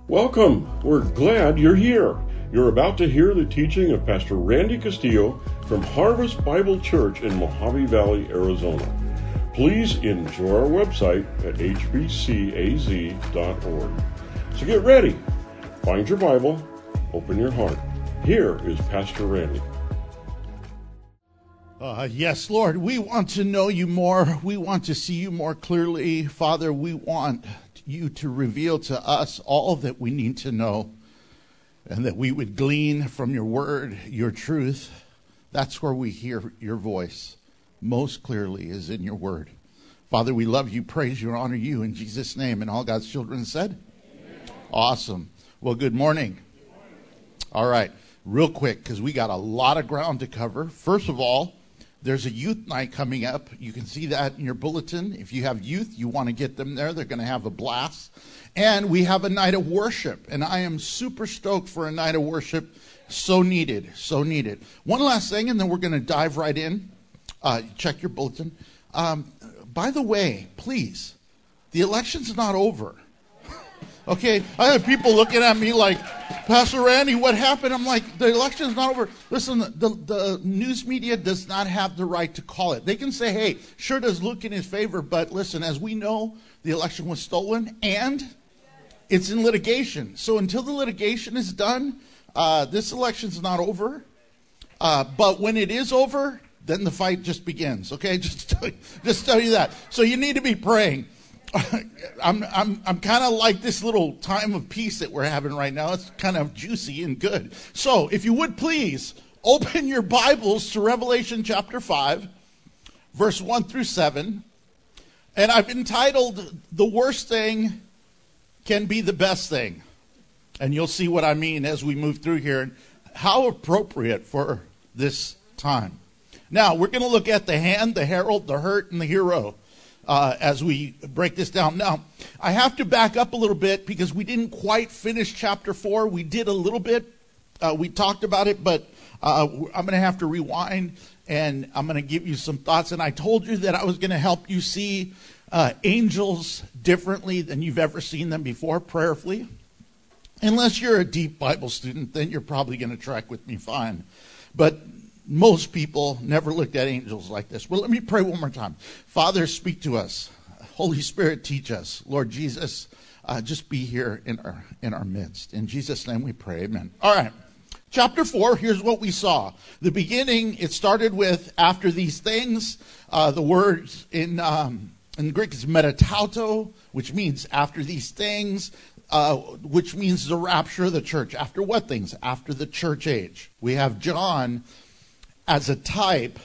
Welcome. We're glad you're here. You're about to hear the teaching of Pastor Randy Castillo from Harvest Bible Church in Mojave Valley, Arizona. Please enjoy our website at hbcaz.org. So get ready. Find your Bible. Open your heart. Here is Pastor Randy. Yes, Lord, we want to know you more. We want to see you more clearly. Father, we want you to reveal to us all that we need to know, and that we would glean from your word, your truth. That's where we hear your voice most clearly, is in your word. Father, we love you, praise you, and honor you in Jesus' name. And all God's children said? Amen. Awesome. Well, good morning. All right, real quick, because we got a lot of ground to cover. First of all, there's a youth night coming up. You can see that in your bulletin. If you have youth, you want to get them there. They're going to have a blast. And we have a night of worship. And I am super stoked for a night of worship. So needed, so needed. One last thing, and then we're going to dive right in. Check your bulletin. By the way, please, the election's not over. Okay, I have people looking at me like, Pastor Randy, what happened? I'm like, the election's not over. Listen, the news media does not have the right to call it. They can say, hey, sure does look in his favor, but listen, as we know, the election was stolen and it's in litigation. So until the litigation is done, this election's not over. But when it is over, then the fight just begins. Okay, just tell you that. So you need to be praying. I'm kind of like this little time of peace that we're having right now. It's kind of juicy and good. So if you would please open your Bibles to Revelation chapter 5, verse 1 through 7. And I've entitled, The Worst Thing Can Be the Best Thing. And you'll see what I mean as we move through here. And how appropriate for this time. Now, we're going to look at the hand, the herald, the hurt, and the hero. As we break this down. Now, I have to back up a little bit because we didn't quite finish chapter 4. We did a little bit. We talked about it, but I'm going to have to rewind, and I'm going to give you some thoughts. And I told you that I was going to help you see angels differently than you've ever seen them before, prayerfully. Unless you're a deep Bible student, then you're probably going to track with me fine. But most people never looked at angels like this. Well, let me pray one more time. Father, speak to us. Holy Spirit, teach us. Lord Jesus, just be here in our midst. In Jesus' name we pray, amen. All right, chapter 4, here's what we saw. The beginning, it started with after these things. The word in Greek is metatauto, which means after these things, which means the rapture of the church. After what things? After the church age. We have John as a type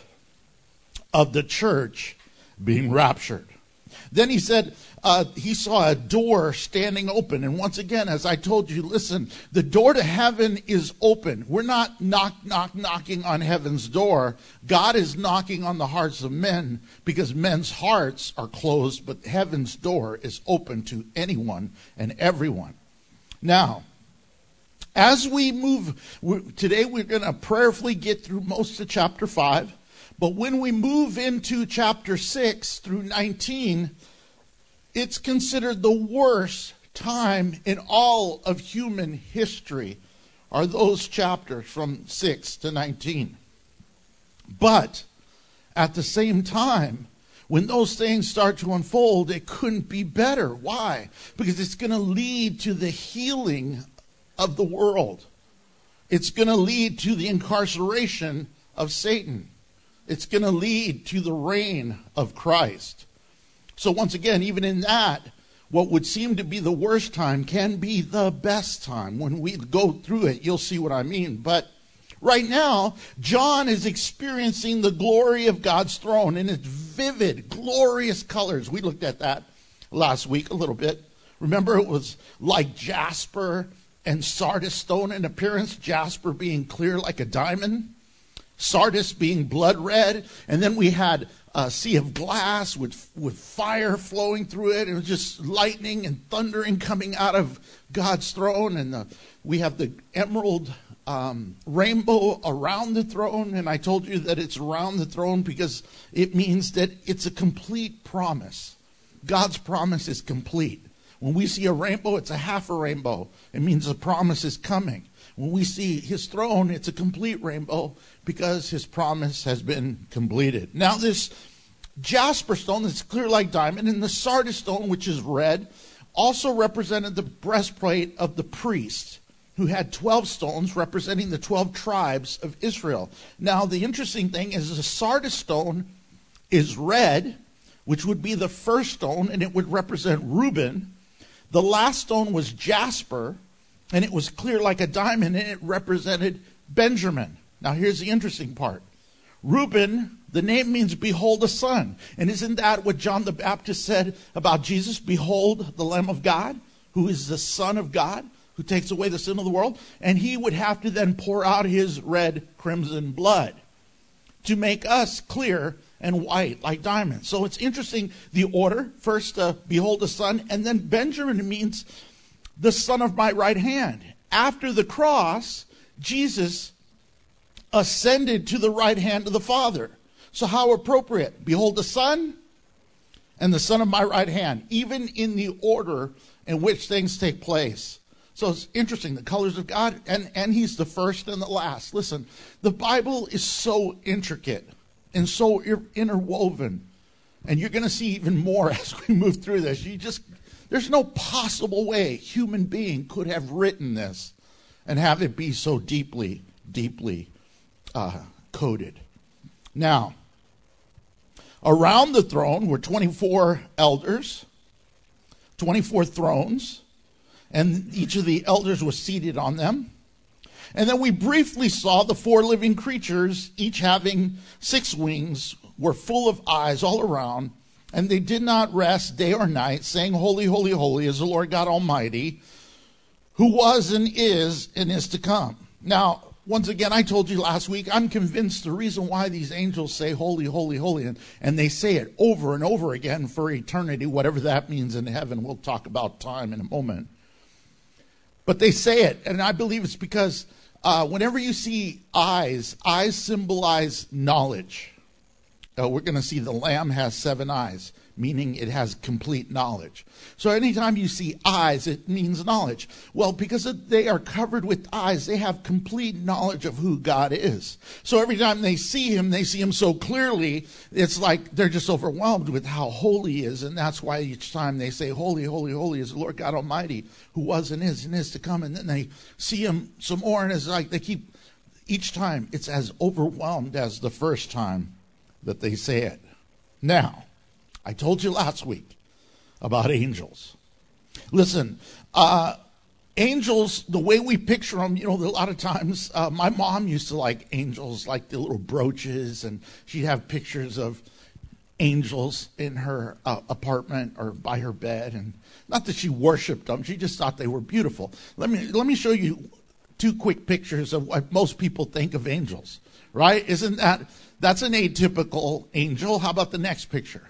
of the church being raptured. Then he said he saw a door standing open. And once again, as I told you, listen, the door to heaven is open. We're not knocking on heaven's door. God is knocking on the hearts of men because men's hearts are closed, but heaven's door is open to anyone and everyone. Now, as we move, today we're going to prayerfully get through most of chapter 5. But when we move into chapter 6 through 19, it's considered the worst time in all of human history are those chapters from 6 to 19. But at the same time, when those things start to unfold, it couldn't be better. Why? Because it's going to lead to the healing of the world. It's going to lead to the incarceration of Satan. It's going to lead to the reign of Christ. So once again, even in that, what would seem to be the worst time can be the best time. When we go through it, you'll see what I mean. But right now, John is experiencing the glory of God's throne in its vivid, glorious colors. We looked at that last week a little bit. Remember, it was like jasper and sardis stone in appearance, jasper being clear like a diamond, sardis being blood red, and then we had a sea of glass with fire flowing through it. It was just lightning and thundering coming out of God's throne, and we have the emerald rainbow around the throne, and I told you that it's around the throne because it means that it's a complete promise. God's promise is complete. When we see a rainbow, it's a half a rainbow. It means the promise is coming. When we see his throne, it's a complete rainbow because his promise has been completed. Now this jasper stone that's clear like diamond and the sardis stone, which is red, also represented the breastplate of the priest, who had 12 stones representing the 12 tribes of Israel. Now the interesting thing is the sardis stone is red, which would be the first stone, and it would represent Reuben. The last stone was jasper, and it was clear like a diamond, and it represented Benjamin. Now here's the interesting part. Reuben, the name means behold the Son. And isn't that what John the Baptist said about Jesus? Behold the Lamb of God, who is the Son of God, who takes away the sin of the world. And he would have to then pour out his red crimson blood to make us clear and white like diamonds. So it's interesting, the order. First, behold the Son, and then Benjamin means the son of my right hand. After the cross, Jesus ascended to the right hand of the Father. So how appropriate. Behold the Son and the son of my right hand, even in the order in which things take place. So it's interesting, the colors of God, and he's the first and the last. Listen, the Bible is so intricate and so interwoven, and you're going to see even more as we move through this. There's no possible way a human being could have written this and have it be so deeply coded. Now, around the throne were 24 elders, 24 thrones, and each of the elders was seated on them. And then we briefly saw the 4 living creatures, each having 6 wings, were full of eyes all around, and they did not rest day or night, saying, Holy, holy, holy is the Lord God Almighty, who was and is to come. Now, once again, I told you last week, I'm convinced the reason why these angels say holy, holy, holy, and they say it over and over again for eternity, whatever that means in heaven. We'll talk about time in a moment. But they say it, and I believe it's because whenever you see eyes symbolize knowledge. We're going to see the Lamb has 7 eyes, meaning it has complete knowledge. So anytime you see eyes, it means knowledge. Well, because they are covered with eyes, they have complete knowledge of who God is. So every time they see him so clearly, it's like they're just overwhelmed with how holy he is. And that's why each time they say, Holy, holy, holy is the Lord God Almighty, who was and is to come. And then they see him some more, and it's like they keep, each time it's as overwhelmed as the first time that they say it. Now, I told you last week about angels. Listen, angels, the way we picture them, a lot of times, my mom used to like angels, like the little brooches, and she'd have pictures of angels in her apartment or by her bed. And not that she worshipped them, she just thought they were beautiful. Let me show you 2 quick pictures of what most people think of angels, right? That's an atypical angel. How about the next picture?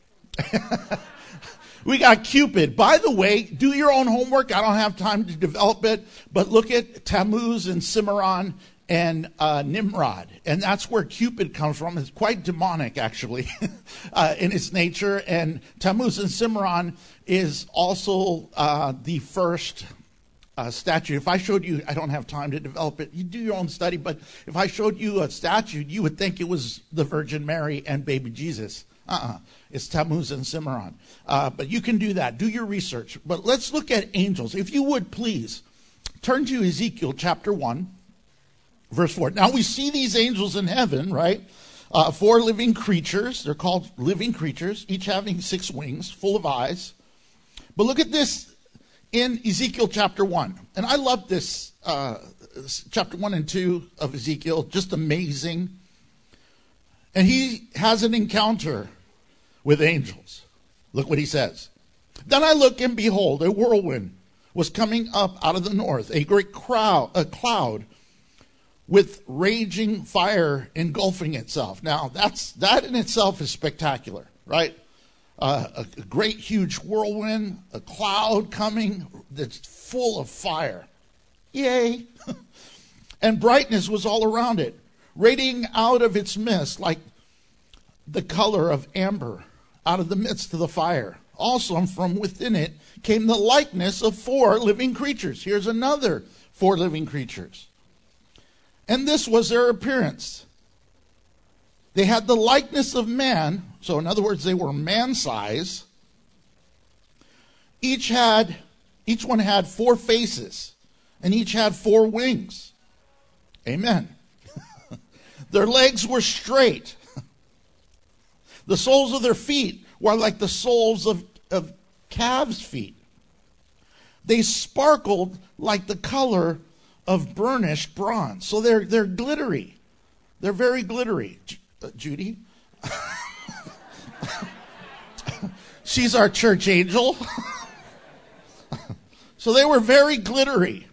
We got Cupid. By the way, do your own homework. I don't have time to develop it, but look at Tammuz and Cimarron and Nimrod. And that's where Cupid comes from. It's quite demonic, actually, in its nature. And Tammuz and Cimarron is also the first statue. If I showed you, I don't have time to develop it. You do your own study, but if I showed you a statue, you would think it was the Virgin Mary and baby Jesus. It's Tammuz and Cimarron. But you can do that. Do your research. But let's look at angels. If you would, please, turn to Ezekiel chapter 1, verse 4. Now we see these angels in heaven, right? 4 living creatures. They're called living creatures, each having 6 wings, full of eyes. But look at this in Ezekiel chapter 1. And I love this, chapter 1 and 2 of Ezekiel, just amazing. And he has an encounter with angels. Look what he says. Then I looked, and behold, a whirlwind was coming up out of the north, a great cloud with raging fire engulfing itself. Now, that in itself is spectacular, right? A great huge whirlwind, a cloud coming that's full of fire. Yay! And brightness was all around it, radiating out of its midst like the color of amber out of the midst of the fire. also, and from within it came the likeness of 4 living creatures. Here's another 4 living creatures. And this was their appearance. They had the likeness of man, so in other words, they were man-size. Each one had 4 faces, and each had 4 wings. Amen. Their legs were straight. The soles of their feet were like the soles of calves' feet. They sparkled like the color of burnished bronze. So they're glittery. They're very glittery. Judy? She's our church angel. So they were very glittery.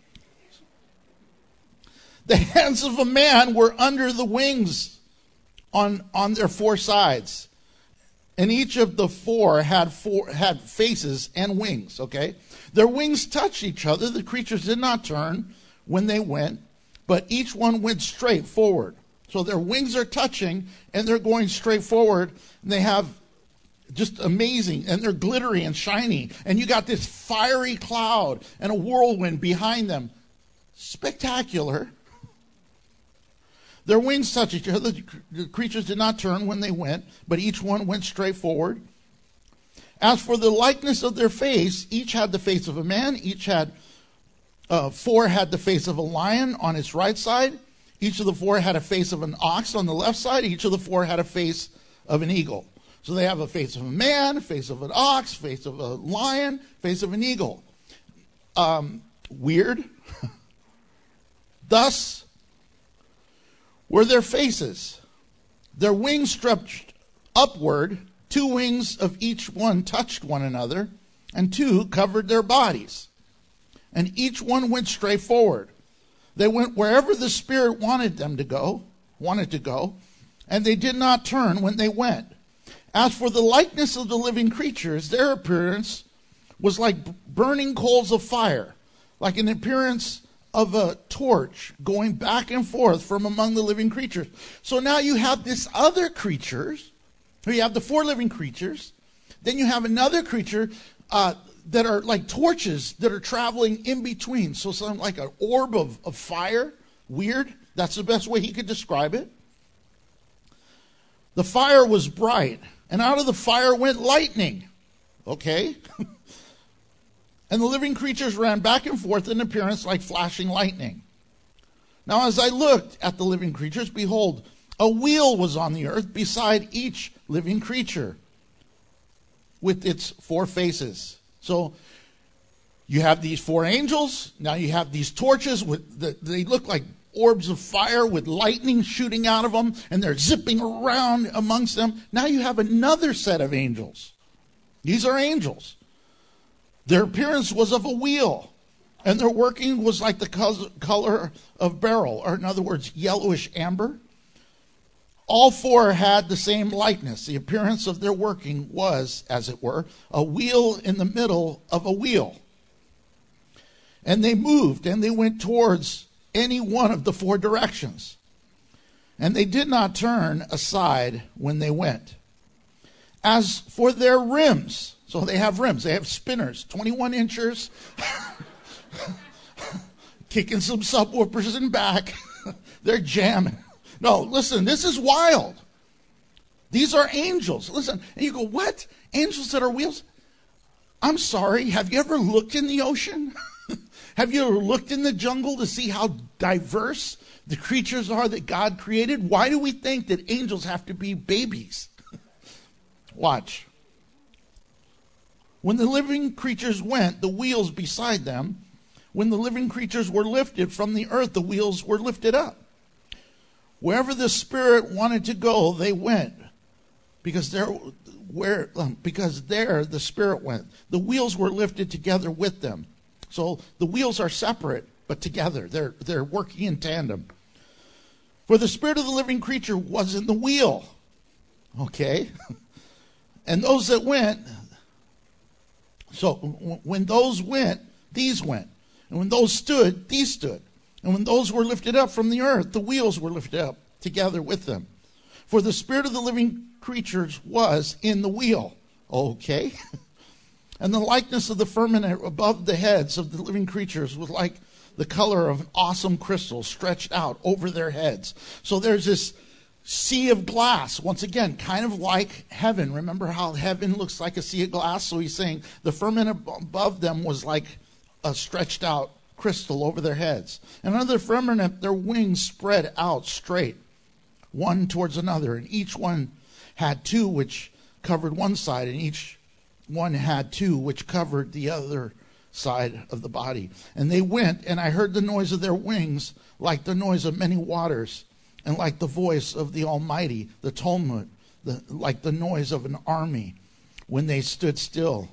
The hands of a man were under the wings on their 4 sides. And each of the 4 had faces and wings, okay? Their wings touched each other. The creatures did not turn when they went, but each one went straight forward. So their wings are touching, and they're going straight forward, and they have just amazing, and they're glittery and shiny. And you got this fiery cloud and a whirlwind behind them. Spectacular. Their wings touched each other. The creatures did not turn when they went, but each one went straight forward. As for the likeness of their face, each had the face of a man. Each had 4 had the face of a lion on its right side. Each of the 4 had a face of an ox on the left side. Each of the 4 had a face of an eagle. So they have a face of a man, a face of an ox, face of a lion, face of an eagle. Weird. Thus were their faces. Their wings stretched upward. 2 wings of each one touched one another, and 2 covered their bodies. And each one went straight forward. They went wherever the Spirit wanted to go, and they did not turn when they went. As for the likeness of the living creatures, their appearance was like burning coals of fire, like an appearance of a torch going back and forth from among the living creatures. So now you have this other creatures. You have the 4 living creatures. Then you have another creature that are like torches that are traveling in between. So something like an orb of fire. Weird. That's the best way he could describe it. The fire was bright, and out of the fire went lightning. Okay? And the living creatures ran back and forth in appearance like flashing lightning. Now as I looked at the living creatures, behold, a wheel was on the earth beside each living creature with its 4 faces. So you have these 4 angels. Now you have these torches. They look like orbs of fire with lightning shooting out of them, and they're zipping around amongst them. Now you have another set of angels. These are angels. Their appearance was of a wheel, and their working was like the color of beryl, or in other words, yellowish amber. All 4 had the same likeness. The appearance of their working was, as it were, a wheel in the middle of a wheel. And they moved, and they went towards any one of the 4 directions. And they did not turn aside when they went. As for their rims, so they have rims, they have spinners, 21 inchers, kicking some subwoofers in back. They're jamming. No, listen, this is wild. These are angels. Listen, and you go, what? Angels that are wheels? I'm sorry, have you ever looked in the ocean? Have you ever looked in the jungle to see how diverse the creatures are that God created? Why do we think that angels have to be babies? Watch. When the living creatures went, the wheels beside them, when the living creatures were lifted from the earth, the wheels were lifted up. Wherever the Spirit wanted to go, they went, because there the Spirit went. The wheels were lifted together with them. So the wheels are separate, but together. They're working in tandem. For the Spirit of the living creature was in the wheel. Okay? And those that went, so when those went, these went. And when those stood, these stood. And when those were lifted up from the earth, the wheels were lifted up together with them. For the Spirit of the living creatures was in the wheel. Okay. And the likeness of the firmament above the heads of the living creatures was like the color of an awesome crystal stretched out over their heads. So there's this sea of glass, once again, kind of like heaven. Remember how heaven looks like a sea of glass? So he's saying the firmament above them was like a stretched out crystal over their heads. And under the firmament, their wings spread out straight, one towards another. And each one had two which covered one side, and each one had two which covered the other side of the body. And they went, and I heard the noise of their wings like the noise of many waters, and like the voice of the Almighty, the tumult, like the noise of an army when they stood still.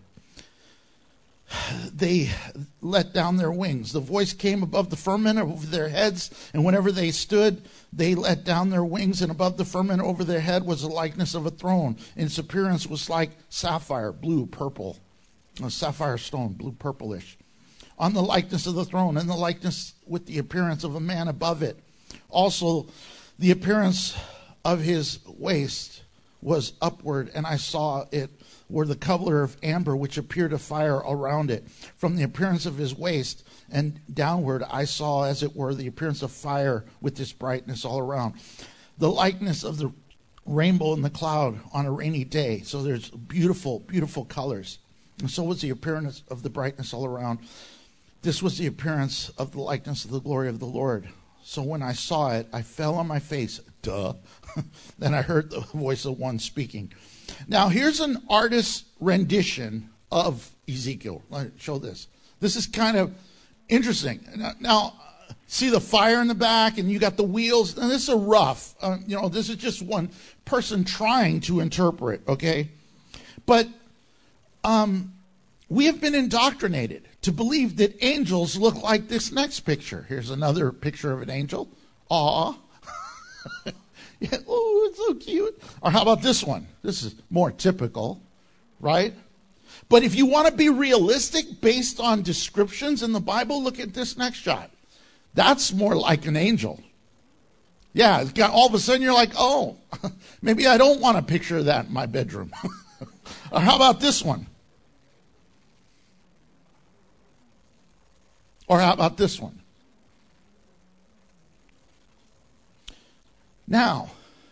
They let down their wings. The voice came above the firmament over their heads, and whenever they stood, they let down their wings, and above the firmament over their head was the likeness of a throne. And its appearance was like sapphire, blue, purple, a sapphire stone, blue, purplish. On the likeness of the throne, and the likeness with the appearance of a man above it. Also, the appearance of his waist was upward, and I saw it were the color of amber, which appeared a fire around it. From the appearance of his waist and downward, I saw, as it were, the appearance of fire with this brightness all around. The likeness of the rainbow in the cloud on a rainy day. So there's beautiful, beautiful colors. And so was the appearance of the brightness all around. This was the appearance of the likeness of the glory of the Lord. So when I saw it, I fell on my face. Duh. Then I heard the voice of one speaking. Now, here's an artist's rendition of Ezekiel. Let me show this. This is kind of interesting. Now, see the fire in the back, and you got the wheels. And this is a rough. This is just one person trying to interpret, okay? But we have been indoctrinated to believe that angels look like this next picture. Here's another picture of an angel. Aw. Yeah, oh, it's so cute. Or how about this one? This is more typical, right? But if you want to be realistic based on descriptions in the Bible, look at this next shot. That's more like an angel. Yeah, it's got, all of a sudden you're like, oh, maybe I don't want a picture of that in my bedroom. Or how about this one? Or how about this one? Now,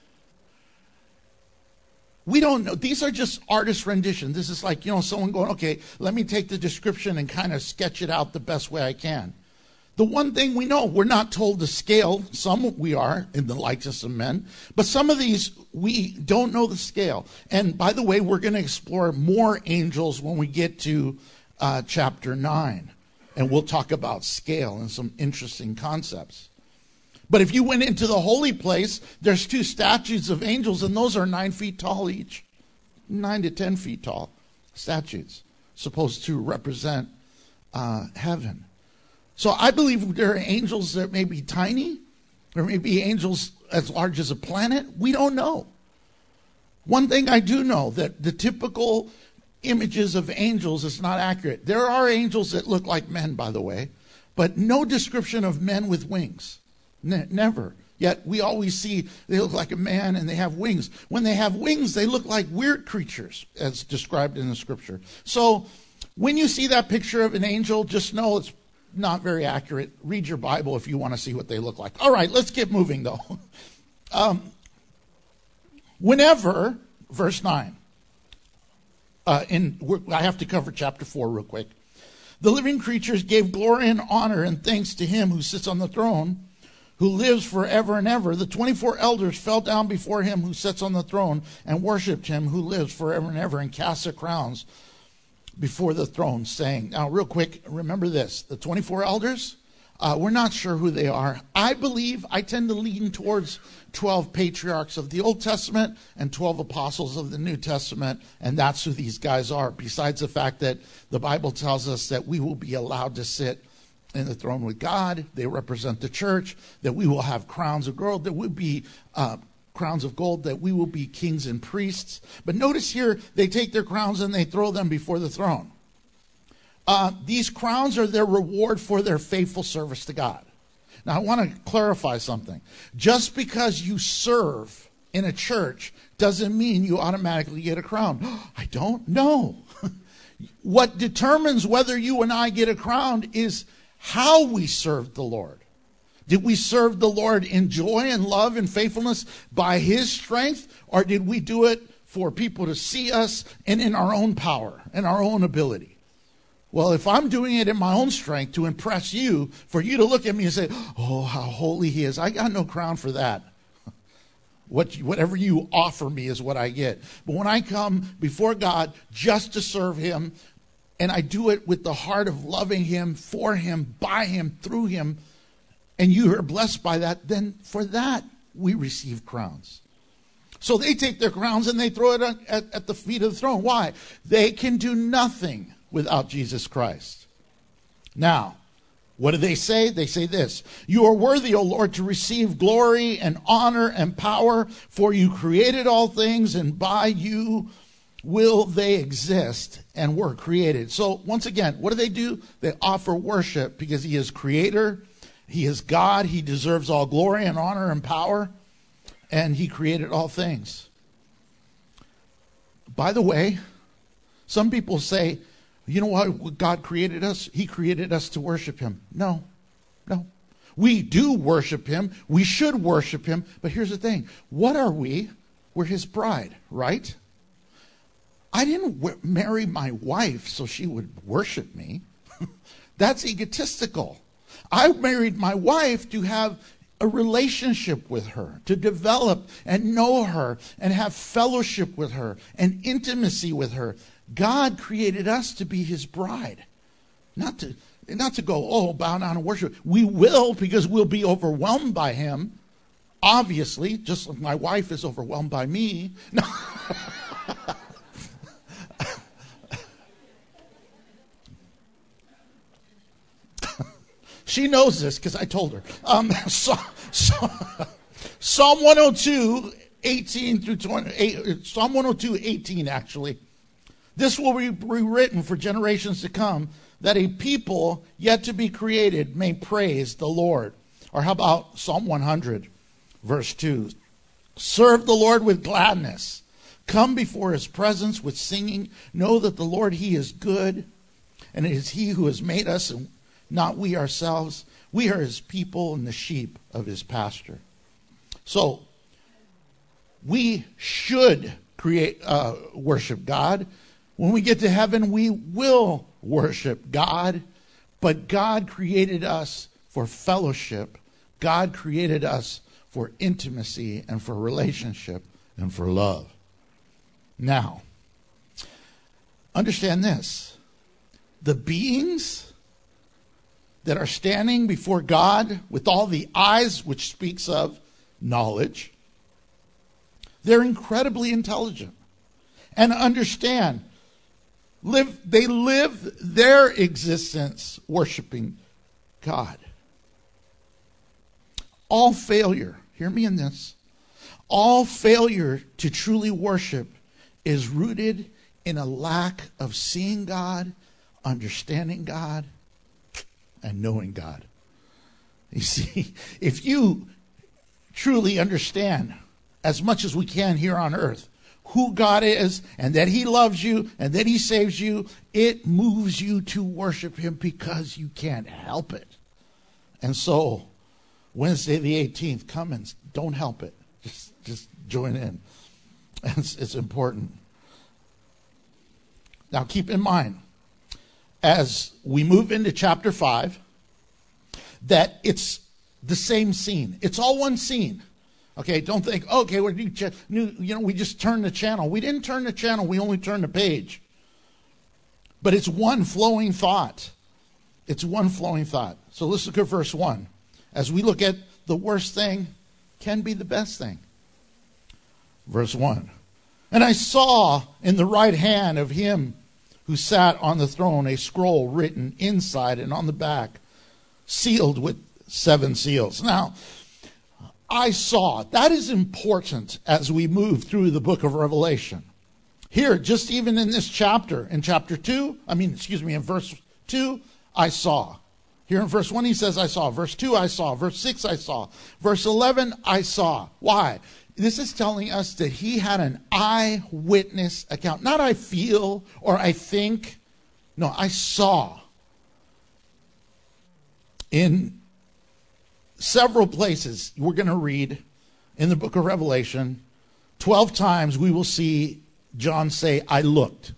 we don't know. These are just artist renditions. This is like, someone going, okay, let me take the description and kind of sketch it out the best way I can. The one thing we know, we're not told to scale. Some we are in the likeness of men, but some of these we don't know the scale. And by the way, we're going to explore more angels when we get to chapter 9. And we'll talk about scale and some interesting concepts. But if you went into the holy place, there's 2 statues of angels, and those are 9 feet tall each. 9 to 10 feet tall statues, supposed to represent heaven. So I believe there are angels that may be tiny. There may be angels as large as a planet. We don't know. One thing I do know, that the typical images of angels is not accurate. There are angels that look like men, by the way, but no description of men with wings. Never. Yet we always see they look like a man and they have wings. When they have wings, they look like weird creatures, as described in the scripture. So when you see that picture of an angel, just know it's not very accurate. Read your Bible if you want to see what they look like. All right, let's get moving, though. Whenever, verse 9, I have to cover chapter 4 real quick. The living creatures gave glory and honor and thanks to him who sits on the throne, who lives forever and ever. The 24 elders fell down before him who sits on the throne and worshipped him who lives forever and ever, and cast their crowns before the throne, saying, now real quick, remember this, the 24 elders, we're not sure who they are. I tend to lean towards 12 patriarchs of the Old Testament and 12 apostles of the New Testament, and that's who these guys are, besides the fact that the Bible tells us that we will be allowed to sit in the throne with God. They represent the church, that we will have crowns of gold, that we'll be crowns of gold, that we will be kings and priests. But notice here, they take their crowns and they throw them before the throne. These crowns are their reward for their faithful service to God. Now, I want to clarify something. Just because you serve in a church doesn't mean you automatically get a crown. I don't know. What determines whether you and I get a crown is how we serve the Lord. Did we serve the Lord in joy and love and faithfulness by His strength, or did we do it for people to see us and in our own power and our own ability? Well, if I'm doing it in my own strength to impress you, for you to look at me and say, oh, how holy He is, I got no crown for that. Whatever you offer me is what I get. But when I come before God just to serve Him, and I do it with the heart of loving Him, for Him, by Him, through Him, and you are blessed by that, then for that we receive crowns. So they take their crowns and they throw it at the feet of the throne. Why? They can do nothing without Jesus Christ. Now, what do they say? They say this: you are worthy, O Lord, to receive glory and honor and power, for you created all things, and by you will they exist and were created. So once again, what do? They offer worship because He is Creator, He is God, He deserves all glory and honor and power, and He created all things. By the way, some people say, you know what, God created us? He created us to worship Him. No. We do worship Him. We should worship Him. But here's the thing. What are we? We're His bride, right? I didn't marry my wife so she would worship me. That's egotistical. I married my wife to have a relationship with her, to develop and know her and have fellowship with her and intimacy with her. God created us to be His bride, not to go, oh, bow down and worship. We will, because we'll be overwhelmed by Him, obviously, just like my wife is overwhelmed by me. No. She knows this because I told her. Psalm 102, 18 through 20, Psalm 102, 18 actually. This will be rewritten for generations to come, that a people yet to be created may praise the Lord. Or how about Psalm 100, verse 2? Serve the Lord with gladness. Come before His presence with singing. Know that the Lord, He is good, and it is He who has made us, and not we ourselves. We are His people and the sheep of His pasture. So, we should worship God. When we get to heaven, we will worship God. But God created us for fellowship. God created us for intimacy and for relationship and for love. Now, understand this. The beings that are standing before God with all the eyes, which speaks of knowledge, they're incredibly intelligent and understand. They live their existence worshiping God. All failure, hear me in this, all failure to truly worship is rooted in a lack of seeing God, understanding God, and knowing God. You see, if you truly understand, as much as we can here on earth, who God is and that He loves you and that He saves you, it moves you to worship Him because you can't help it. And so, Wednesday the 18th, come and don't help it. Just join in. It's important. Now keep in mind, as we move into chapter 5, that it's the same scene. It's all one scene. Okay, don't think, okay, we just turned the channel. We didn't turn the channel, we only turned the page. But it's one flowing thought. It's one flowing thought. So let's look at verse 1. As we look at the worst thing can be the best thing. Verse 1. And I saw in the right hand of Him who sat on the throne a scroll written inside and on the back, sealed with 7 seals. Now, I saw. That is important as we move through the book of Revelation. Here, just even in this chapter, in verse 2, I saw. Here in verse 1 he says, I saw. Verse 2, I saw. Verse 6, I saw. Verse 11, I saw. Why? This is telling us that he had an eyewitness account. Not I feel or I think. No, I saw. In several places we're going to read in the book of Revelation, 12 times we will see John say, I looked.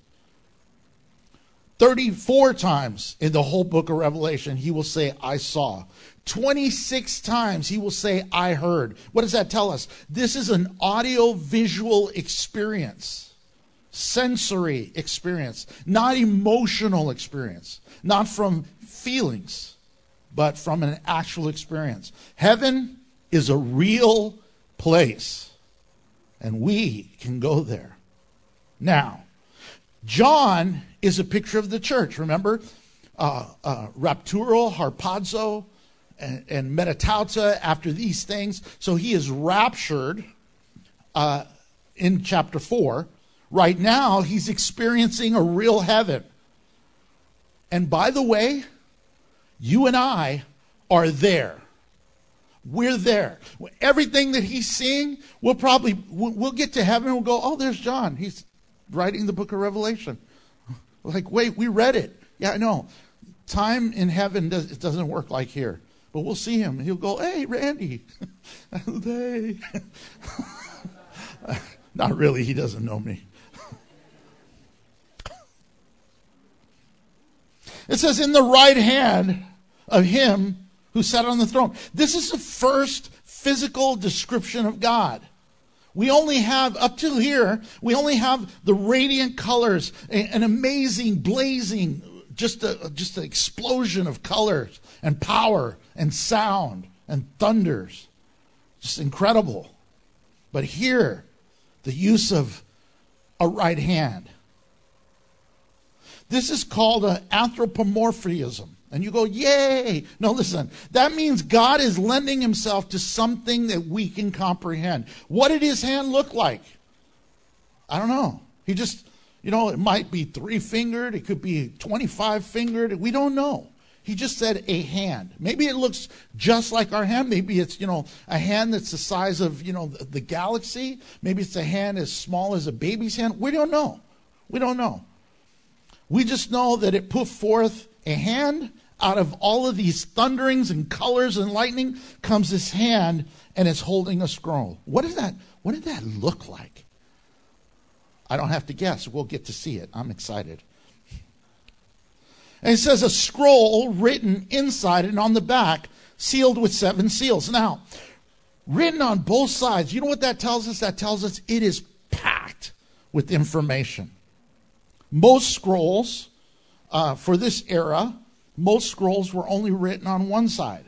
34 times in the whole book of Revelation, he will say, I saw. 26 times he will say, I heard. What does that tell us? This is an audio-visual experience, sensory experience, not emotional experience, not from feelings, but from an actual experience. Heaven is a real place, and we can go there. Now, John is a picture of the church. Remember, rapturo, harpazo, and metatauta after these things. So he is raptured in chapter 4. Right now, he's experiencing a real heaven. And by the way, you and I are there. We're there. Everything that he's seeing, we'll get to heaven and we'll go, oh, there's John. He's writing the book of Revelation. Like, wait, we read it. Yeah, I know. Time in heaven doesn't work like here. But we'll see him. He'll go, hey, Randy. Hey. Not really. He doesn't know me. It says, in the right hand of him who sat on the throne. This is the first physical description of God. We only have, up till here, we only have the radiant colors, an amazing, blazing, just an explosion of colors and power and sound and thunders. Just incredible. But here, the use of a right hand. This is called an anthropomorphism. And you go, yay! No, listen. That means God is lending himself to something that we can comprehend. What did his hand look like? I don't know. He just, it might be 3-fingered. It could be 25-fingered. We don't know. He just said a hand. Maybe it looks just like our hand. Maybe it's, a hand that's the size of, the galaxy. Maybe it's a hand as small as a baby's hand. We don't know. We don't know. We just know that it put forth a hand. Out of all of these thunderings and colors and lightning comes this hand, and it's holding a scroll. What did that look like? I don't have to guess. We'll get to see it. I'm excited. And it says a scroll written inside and on the back, sealed with 7 seals. Now, written on both sides, you know what that tells us? That tells us it is packed with information. Most scrolls, for this era, most scrolls were only written on one side.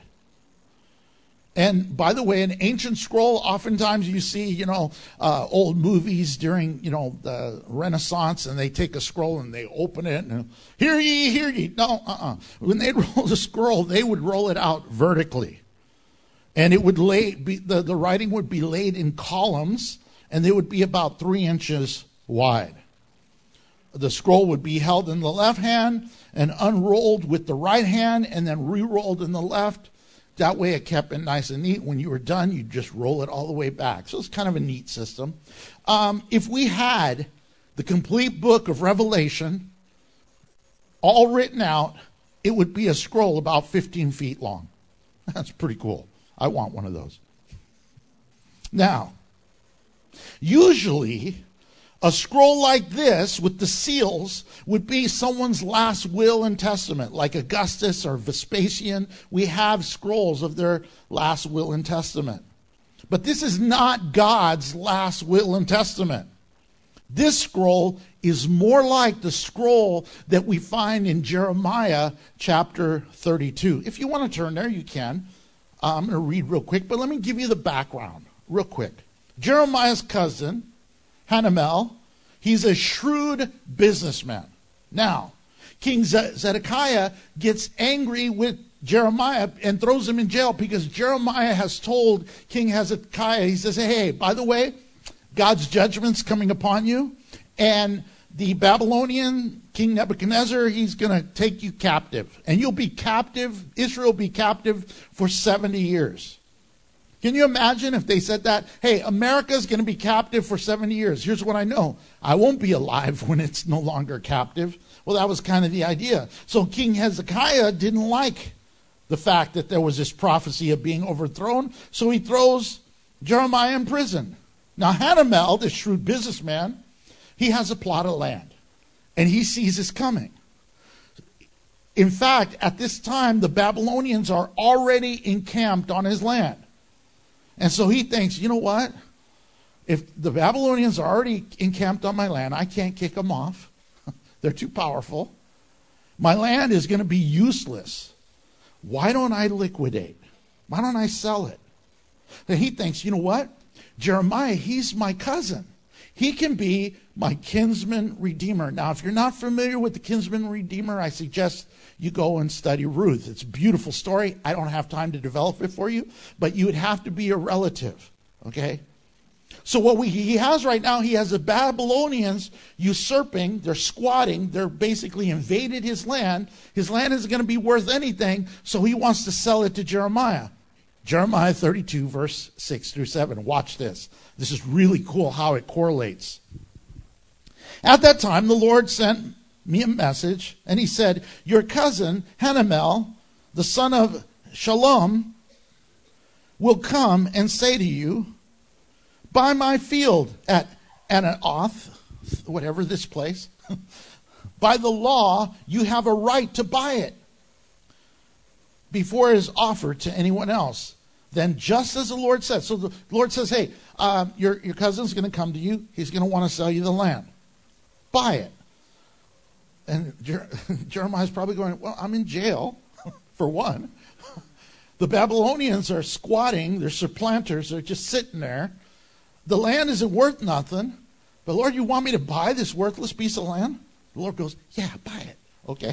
And by the way, an ancient scroll, oftentimes you see, old movies during, the Renaissance, and they take a scroll and they open it and hear ye, hear ye. No, When they'd roll the scroll, they would roll it out vertically. And it would the writing would be laid in columns, and they would be about 3 inches wide. The scroll would be held in the left hand and unrolled with the right hand and then re-rolled in the left. That way it kept it nice and neat. When you were done, you'd just roll it all the way back. So it's kind of a neat system. If we had the complete book of Revelation all written out, it would be a scroll about 15 feet long. That's pretty cool. I want one of those. Now, usually a scroll like this with the seals would be someone's last will and testament, like Augustus or Vespasian. We have scrolls of their last will and testament. But this is not God's last will and testament. This scroll is more like the scroll that we find in Jeremiah chapter 32. If you want to turn there, you can. I'm going to read real quick, but let me give you the background real quick. Jeremiah's cousin, Hanamel, he's a shrewd businessman. Now, King Zedekiah gets angry with Jeremiah and throws him in jail because Jeremiah has told King Hezekiah, he says, hey, by the way, God's judgment's coming upon you, and the Babylonian King Nebuchadnezzar, he's going to take you captive, and you'll be captive, Israel will be captive for 70 years. Can you imagine if they said that? Hey, America's going to be captive for 70 years. Here's what I know. I won't be alive when it's no longer captive. Well, that was kind of the idea. So King Hezekiah didn't like the fact that there was this prophecy of being overthrown. So he throws Jeremiah in prison. Now Hanamel, this shrewd businessman, he has a plot of land. And he sees this coming. In fact, at this time, the Babylonians are already encamped on his land. And so he thinks, you know what? If the Babylonians are already encamped on my land, I can't kick them off. They're too powerful. My land is going to be useless. Why don't I liquidate? Why don't I sell it? And he thinks, you know what? Jeremiah, he's my cousin. He can be my kinsman redeemer. Now, if you're not familiar with the kinsman redeemer, I suggest you go and study Ruth. It's a beautiful story. I don't have time to develop it for you, but you would have to be a relative, okay? So what he has right now, he has the Babylonians usurping, they're squatting, they're basically invaded his land. His land isn't going to be worth anything, so he wants to sell it to Jeremiah. Jeremiah 32, verse 6 through 7. Watch this. This is really cool how it correlates. At that time, the Lord sent me a message, and he said, your cousin Hanamel, the son of Shalom, will come and say to you, buy my field at Anathoth, whatever this place. By the law, you have a right to buy it before it is offered to anyone else. Then just as the Lord said. So the Lord says, hey, your cousin's going to come to you. He's going to want to sell you the land. Buy it. And Jeremiah's probably going, well, I'm in jail, for one. The Babylonians are squatting. They're supplanters. They're just sitting there. The land isn't worth nothing. But Lord, you want me to buy this worthless piece of land? The Lord goes, yeah, buy it. Okay.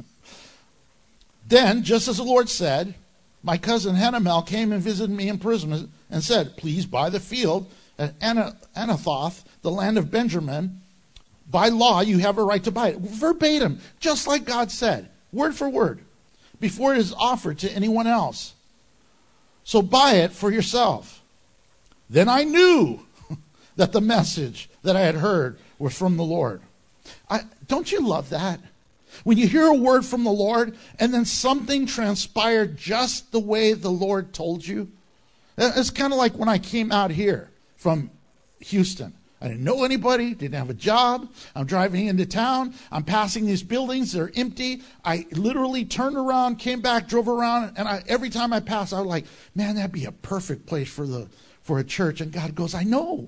Then, just as the Lord said, my cousin Hanamel came and visited me in prison and said, please buy the field at Anathoth, the land of Benjamin. By law, you have a right to buy it. Verbatim, just like God said, word for word, before it is offered to anyone else. So buy it for yourself. Then I knew that the message that I had heard was from the Lord. Don't you love that? When you hear a word from the Lord and then something transpired just the way the Lord told you. It's kind of like when I came out here from Houston. I didn't know anybody, didn't have a job. I'm driving into town. I'm passing these buildings. They're empty. I literally turned around, came back, drove around, and every time I passed, I was like, man, that'd be a perfect place for a church. And God goes, I know.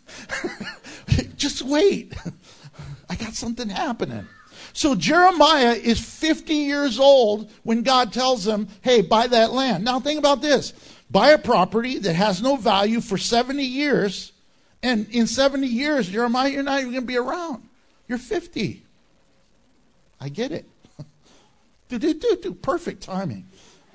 Just wait. I got something happening. So Jeremiah is 50 years old when God tells him, hey, buy that land. Now think about this. Buy a property that has no value for 70 years. And in 70 years, Jeremiah, you're not even going to be around. You're 50. I get it. Perfect timing.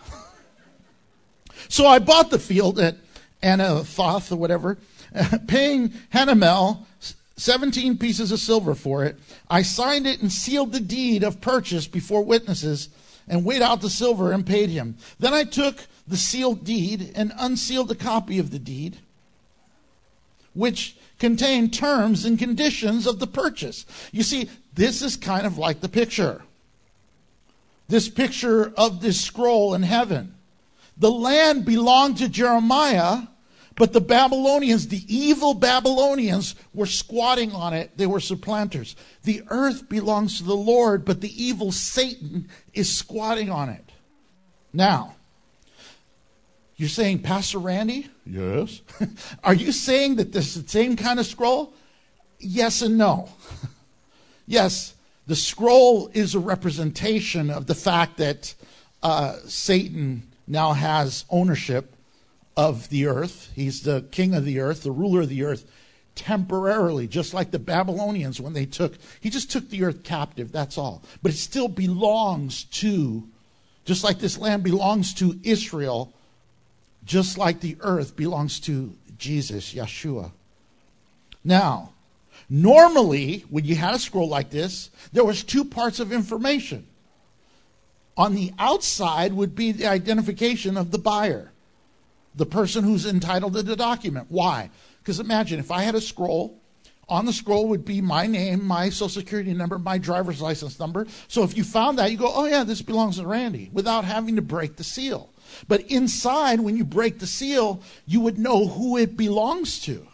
So I bought the field at Anathoth or whatever, paying Hanamel 17 pieces of silver for it. I signed it and sealed the deed of purchase before witnesses and weighed out the silver and paid him. Then I took the sealed deed and unsealed a copy of the deed, which contained terms and conditions of the purchase. You see, this is kind of like the picture. This picture of this scroll in heaven. The land belonged to Jeremiah, but the Babylonians, the evil Babylonians, were squatting on it. They were supplanters. The earth belongs to the Lord, but the evil Satan is squatting on it. Now, you're saying, Pastor Randy? Yes. Are you saying that this is the same kind of scroll? Yes and no. Yes, the scroll is a representation of the fact that Satan now has ownership of the earth. He's the king of the earth, the ruler of the earth, temporarily, just like the Babylonians when he just took the earth captive, that's all. But it still belongs to, just like this land belongs to Israel, just like the earth belongs to Jesus, Yeshua. Now, normally, when you had a scroll like this, there was two parts of information. On the outside would be the identification of the buyer. the person who's entitled to the document. Why? Because imagine if I had a scroll, on the scroll would be my name, my social security number, my driver's license number. So if you found that, you go, oh yeah, this belongs to Randy, without having to break the seal. But inside, when you break the seal, you would know who it belongs to.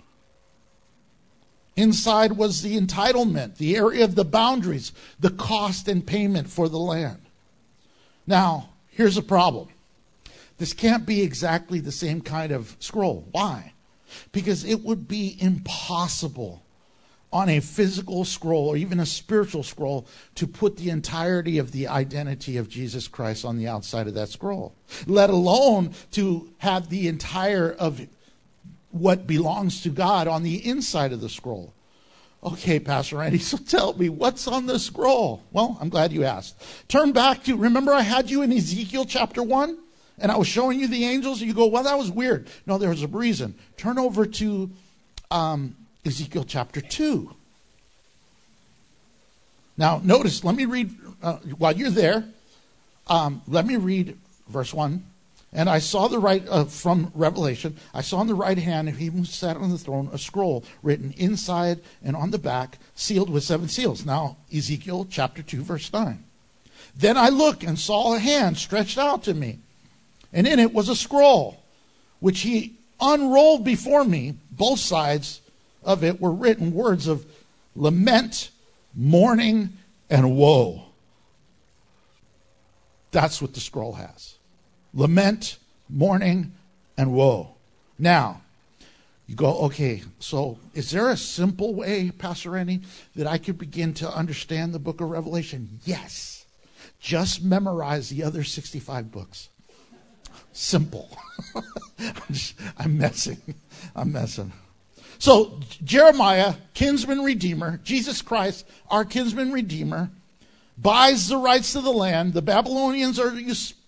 Inside was the entitlement, the area of the boundaries, the cost and payment for the land. Now, here's a problem. This can't be exactly the same kind of scroll. Why? Because it would be impossible on a physical scroll or even a spiritual scroll to put the entirety of the identity of Jesus Christ on the outside of that scroll, let alone to have the entire of what belongs to God on the inside of the scroll. Okay, Pastor Randy, so tell me, what's on the scroll? Well, I'm glad you asked. Turn back to, remember I had you in Ezekiel chapter 1? And I was showing you the angels, and you go, well, that was weird. No, there was a reason. Turn over to Ezekiel chapter 2. Now, notice, let me read, while you're there, let me read verse 1. And I saw from Revelation, I saw on the right hand of him who sat on the throne a scroll written inside and on the back, sealed with 7 seals. Now, Ezekiel chapter 2, verse 9. Then I looked and saw a hand stretched out to me, and in it was a scroll, which he unrolled before me. Both sides of it were written words of lament, mourning, and woe. That's what the scroll has. Lament, mourning, and woe. Now, you go, okay, so is there a simple way, Pastor Randy, that I could begin to understand the book of Revelation? Yes. Just memorize the other 65 books. Simple. I'm messing. So, Jeremiah, kinsman redeemer, Jesus Christ, our kinsman redeemer, buys the rights to the land. The Babylonians are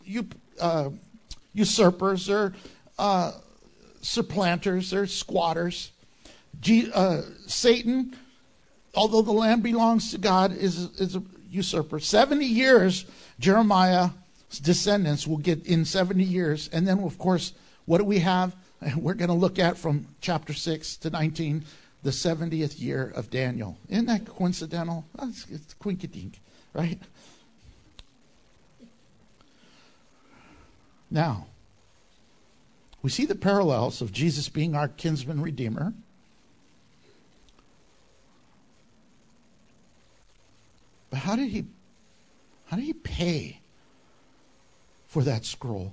usurpers, they're supplanters, they're squatters. Satan, although the land belongs to God, is a usurper. 70 years, Jeremiah's descendants will get in 70 years. And then, of course, what do we have? We're going to look at from chapter 6 to 19, the 70th year of Daniel. Isn't that coincidental? It's quinkydink, right? Now, we see the parallels of Jesus being our kinsman redeemer. But how did he pay for that scroll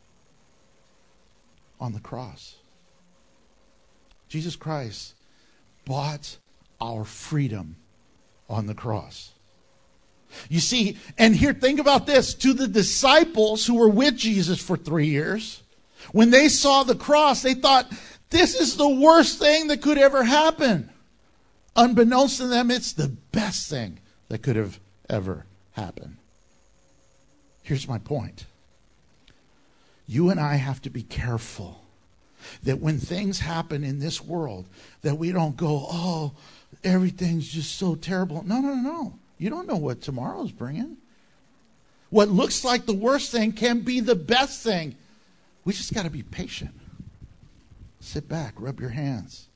on the cross? Jesus Christ bought our freedom on the cross. You see, and here, think about this. To the disciples who were with Jesus for 3 years, when they saw the cross, they thought, this is the worst thing that could ever happen. Unbeknownst to them, it's the best thing that could have ever happened. Here's my point. You and I have to be careful that when things happen in this world, that we don't go, oh, everything's just so terrible. No. You don't know what tomorrow's bringing. What looks like the worst thing can be the best thing. We just got to be patient. Sit back, rub your hands.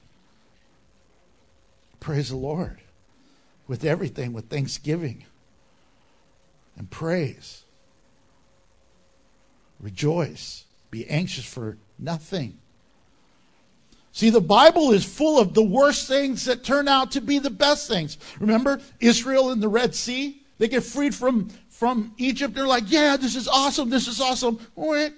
Praise the Lord with everything, with thanksgiving and praise. Rejoice. Be anxious for nothing. See, the Bible is full of the worst things that turn out to be the best things. Remember Israel in the Red Sea? They get freed from Egypt. They're like, yeah, this is awesome. This is awesome. They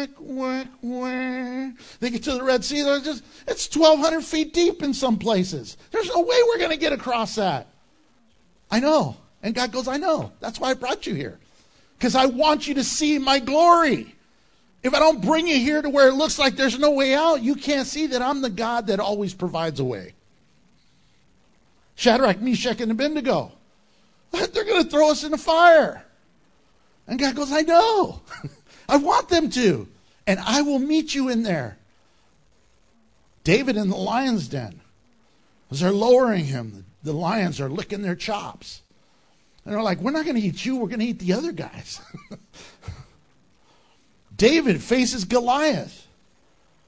get to the Red Sea. It's 1,200 feet deep in some places. There's no way we're going to get across that. I know. And God goes, I know. That's why I brought you here. Because I want you to see my glory. If I don't bring you here to where it looks like there's no way out, you can't see that I'm the God that always provides a way. Shadrach, Meshach, and Abednego. They're going to throw us in the fire. And God goes, I know. I want them to. And I will meet you in there. David in the lion's den. As they're lowering him, the lions are licking their chops. And they're like, we're not going to eat you, we're going to eat the other guys. David faces Goliath.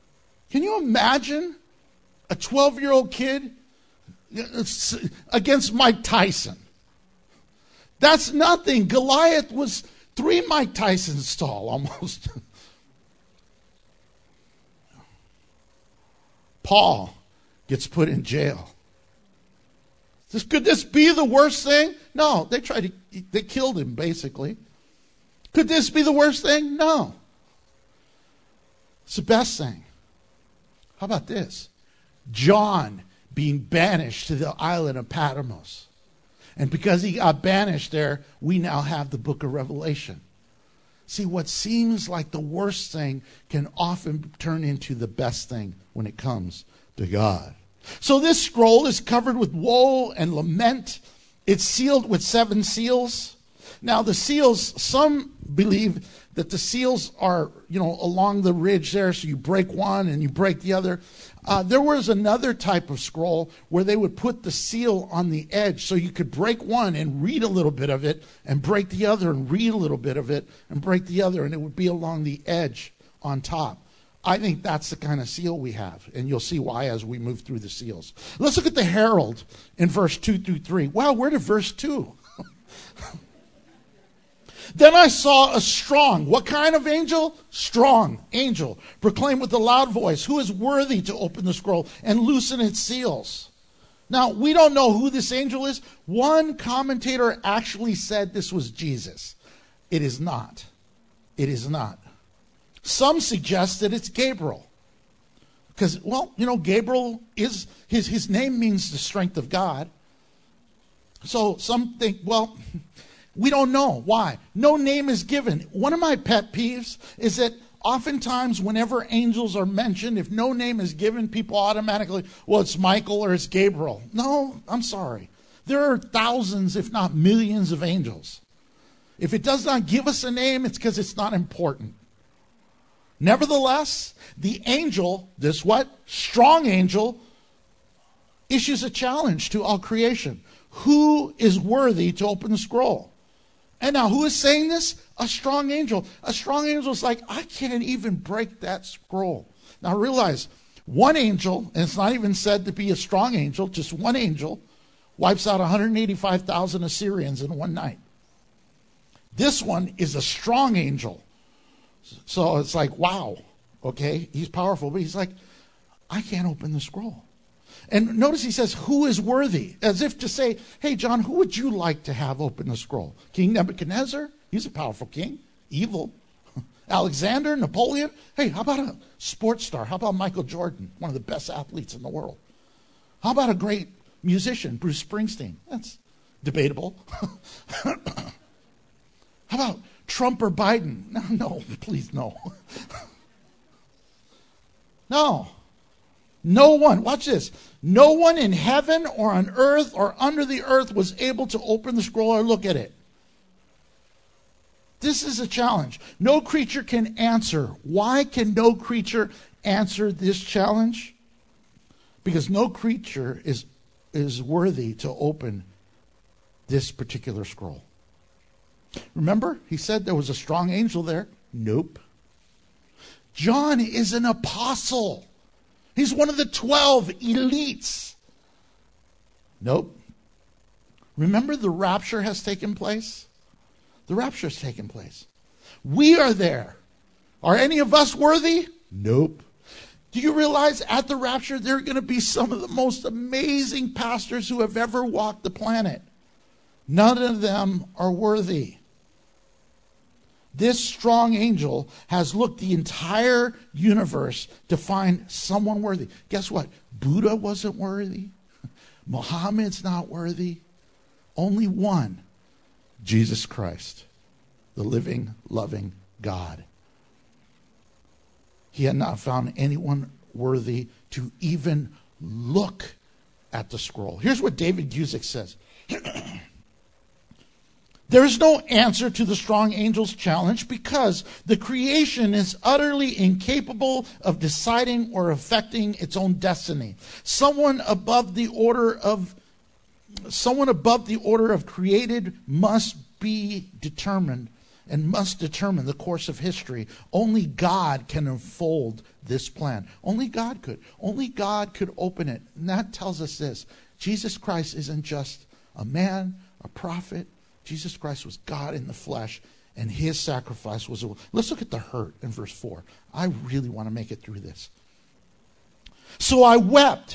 Can you imagine a 12-year-old kid against Mike Tyson? That's nothing. Goliath was 3 Mike Tysons tall almost. Paul gets put in jail. Could this be the worst thing? No, they killed him basically. Could this be the worst thing? No. It's the best thing. How about this? John being banished to the island of Patmos. And because he got banished there, we now have the book of Revelation. See, what seems like the worst thing can often turn into the best thing when it comes to God. So this scroll is covered with woe and lament. It's sealed with 7 seals. Now the seals, some believe that the seals are, along the ridge there, so you break one and you break the other. There was another type of scroll where they would put the seal on the edge so you could break one and read a little bit of it and break the other and read a little bit of it and break the other, and it would be along the edge on top. I think that's the kind of seal we have, and you'll see why as we move through the seals. Let's look at the herald in verse 2 through 3. Wow, where did verse 2? Then I saw a strong, what kind of angel? Strong angel, proclaim with a loud voice, who is worthy to open the scroll and loosen its seals? Now, we don't know who this angel is. One commentator actually said this was Jesus. It is not. It is not. Some suggest that it's Gabriel. Because, Gabriel is, his name means the strength of God. So some think, we don't know. Why? No name is given. One of my pet peeves is that oftentimes whenever angels are mentioned, if no name is given, people automatically, it's Michael or it's Gabriel. No, I'm sorry. There are thousands, if not millions of angels. If it does not give us a name, it's because it's not important. Nevertheless, the angel, strong angel, issues a challenge to all creation. Who is worthy to open the scroll? And now, who is saying this? A strong angel. A strong angel is like, I can't even break that scroll. Now realize, one angel, and it's not even said to be a strong angel, just one angel, wipes out 185,000 Assyrians in one night. This one is a strong angel. So it's like, wow, okay, he's powerful, but he's like, I can't open the scroll. And notice he says, who is worthy? As if to say, hey, John, who would you like to have open the scroll? King Nebuchadnezzar? He's a powerful king. Evil. Alexander? Napoleon? Hey, how about a sports star? How about Michael Jordan? One of the best athletes in the world. How about a great musician, Bruce Springsteen? That's debatable. How about Trump or Biden? No, please no. No. No one, watch this, no one in heaven or on earth or under the earth was able to open the scroll or look at it. This is a challenge. No creature can answer. Why can no creature answer this challenge? Because no creature is worthy to open this particular scroll. Remember, he said there was a strong angel there. Nope. John is an apostle. He's one of the 12 elites. Nope. Remember, the rapture has taken place? The rapture has taken place. We are there. Are any of us worthy? Nope. Do you realize at the rapture there are going to be some of the most amazing pastors who have ever walked the planet? None of them are worthy. This strong angel has looked the entire universe to find someone worthy. Guess what? Buddha wasn't worthy. Muhammad's not worthy. Only one, Jesus Christ, the living, loving God. He had not found anyone worthy to even look at the scroll. Here's what David Guzik says. There is no answer to the strong angel's challenge because the creation is utterly incapable of deciding or affecting its own destiny. Someone above the order of created must be determined and must determine the course of history. Only God can unfold this plan. Only God could. Only God could open it. And that tells us this. Jesus Christ isn't just a man, a prophet. Jesus Christ was God in the flesh, and his sacrifice was... Let's look at the hurt in verse 4. I really want to make it through this. So I wept.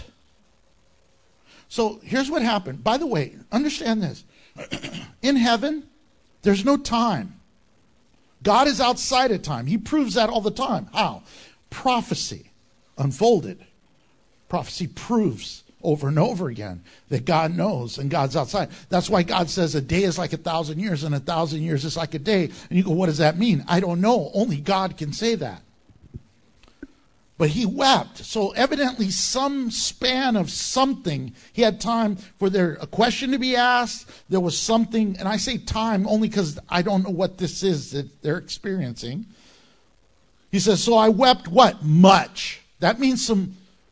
So here's what happened. By the way, understand this. In heaven, there's no time. God is outside of time. He proves that all the time. How? Prophecy unfolded. Prophecy proves over and over again that God knows and God's outside. That's why God says a day is like 1,000 years and 1,000 years is like a day. And you go, what does that mean? I don't know. Only God can say that. But he wept. So evidently some span of something. He had time for a question to be asked. There was something, and I say time only because I don't know what this is that they're experiencing. He says, so I wept what? Much. That means some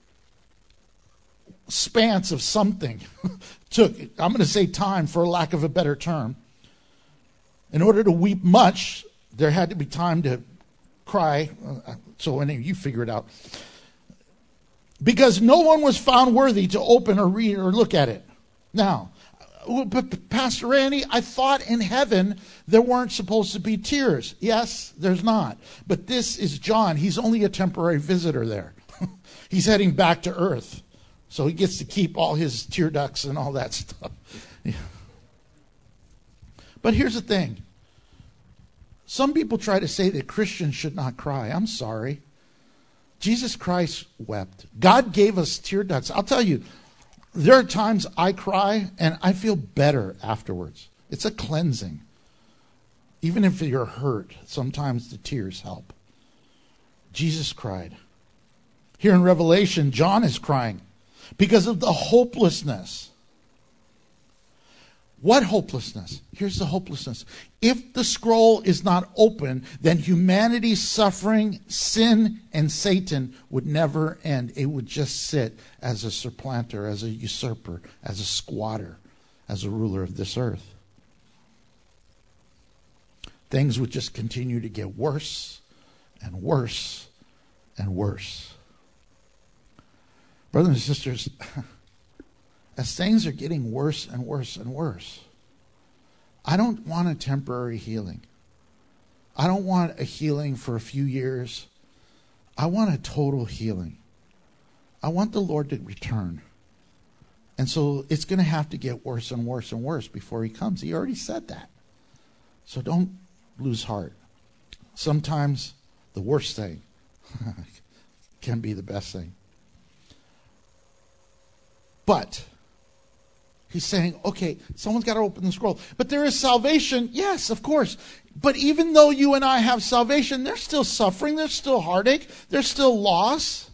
spans of something. I'm going to say time for lack of a better term. In order to weep much, there had to be time to cry. So anyway, you figure it out. Because no one was found worthy to open or read or look at it. Now, but Pastor Randy, I thought in heaven there weren't supposed to be tears. Yes, there's not. But this is John. He's only a temporary visitor there. He's heading back to earth. So he gets to keep all his tear ducts and all that stuff. Yeah. But here's the thing. Some people try to say that Christians should not cry. I'm sorry. Jesus Christ wept. God gave us tear ducts. I'll tell you, there are times I cry and I feel better afterwards. It's a cleansing. Even if you're hurt, sometimes the tears help. Jesus cried. Here in Revelation, John is crying because of the hopelessness. What hopelessness? Here's the hopelessness. If the scroll is not open, then humanity's suffering, sin, and Satan would never end. It would just sit as a supplanter, as a usurper, as a squatter, as a ruler of this earth. Things would just continue to get worse and worse and worse. Brothers and sisters, as things are getting worse and worse and worse, I don't want a temporary healing. I don't want a healing for a few years. I want a total healing. I want the Lord to return. And so it's going to have to get worse and worse and worse before he comes. He already said that. So don't lose heart. Sometimes the worst thing can be the best thing. But he's saying, okay, someone's got to open the scroll. But there is salvation. Yes, of course. But even though you and I have salvation, there's still suffering. There's still heartache. There's still loss.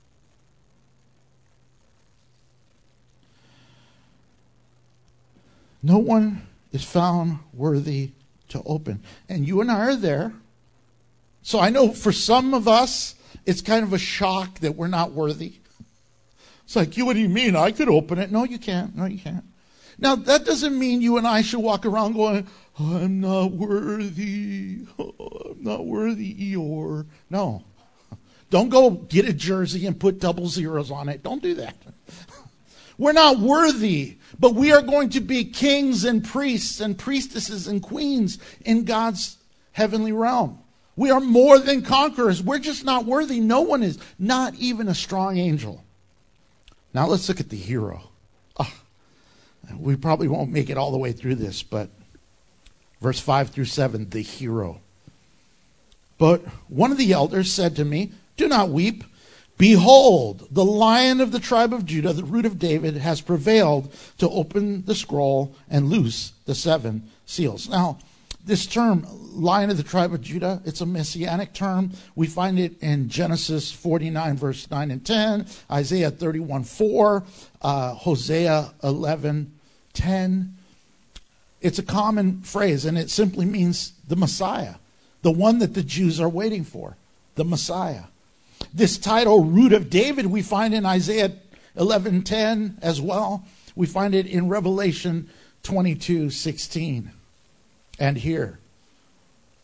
No one is found worthy to open. And you and I are there. So I know for some of us, it's kind of a shock that we're not worthy. It's like, what do you mean? I could open it. No, you can't. No, you can't. Now, that doesn't mean you and I should walk around going, oh, I'm not worthy. Oh, I'm not worthy, Eeyore. No. Don't go get a jersey and put double zeros on it. Don't do that. We're not worthy, but we are going to be kings and priests and priestesses and queens in God's heavenly realm. We are more than conquerors. We're just not worthy. No one is, not even a strong angel. Now let's look at the hero. We probably won't make it all the way through this, but verse 5 through 7, the hero. But one of the elders said to me, do not weep. Behold, the Lion of the tribe of Judah, the root of David, has prevailed to open the scroll and loose the 7 seals. Now, this term, Lion of the tribe of Judah, it's a messianic term. We find it in Genesis 49, verse 9 and 10, Isaiah 31, 4, Hosea 11, 10. It's a common phrase, and it simply means the Messiah, the one that the Jews are waiting for, the Messiah. This title, Root of David, we find in Isaiah 11:10 as well. We find it in Revelation 22:16. And here,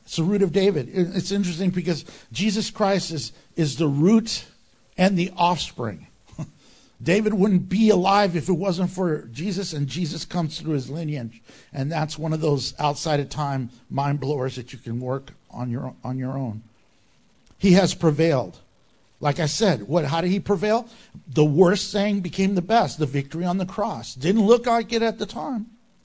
It's the root of David. It's interesting because Jesus Christ is the root and the offspring. David wouldn't be alive if it wasn't for Jesus, and Jesus comes through his lineage. And that's one of those outside of time mind blowers that you can work on your own. He has prevailed. Like I said, how did he prevail? The worst thing became the best, the victory on the cross. Didn't look like it at the time.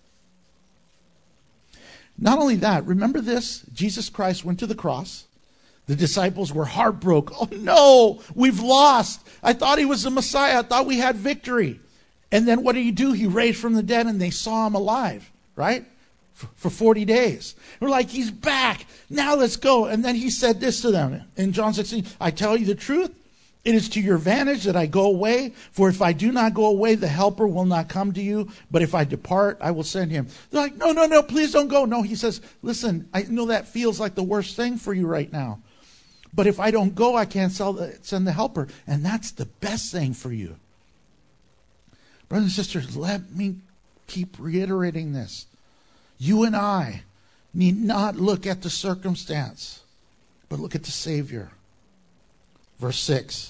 Not only that, remember this, Jesus Christ went to the cross. The disciples were heartbroken. Oh no, we've lost. I thought he was the Messiah. I thought we had victory. And then what did he do? He raised from the dead and they saw him alive, right? For 40 days. We're like, he's back. Now let's go. And then he said this to them in John 16, I tell you the truth. It is to your advantage that I go away, for if I do not go away, the helper will not come to you. But if I depart, I will send him. They're like, no, please don't go. No, he says, listen, I know that feels like the worst thing for you right now. But if I don't go, I can't send the helper. And that's the best thing for you. Brothers and sisters, let me keep reiterating this. You and I need not look at the circumstance, but look at the Savior. Verse 6.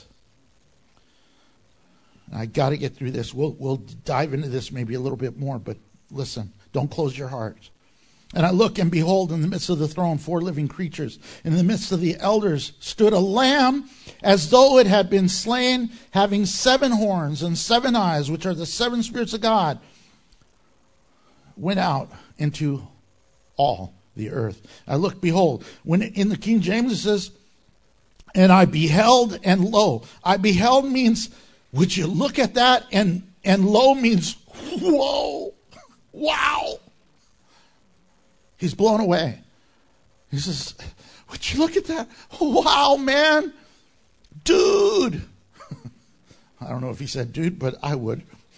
I got to get through this. We'll dive into this maybe a little bit more, but listen, don't close your hearts. And I look, and behold, in the midst of the throne, 4 living creatures. In the midst of the elders stood a lamb, as though it had been slain, having 7 horns and 7 eyes, which are the 7 spirits of God, went out into all the earth. I look, behold. When in the King James it says, and I beheld, and lo. I beheld means, would you look at that? And lo means, whoa, wow. He's blown away. He says, would you look at that? Wow, man. Dude. I don't know if he said dude, but I would.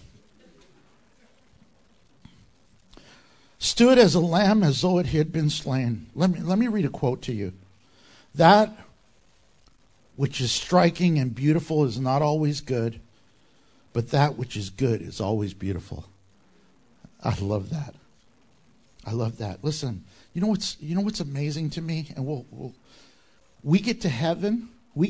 Stood as a lamb as though it had been slain. Let me read a quote to you. That which is striking and beautiful is not always good, but that which is good is always beautiful. I love that. I love that. Listen, you know what's amazing to me? And we get to heaven. We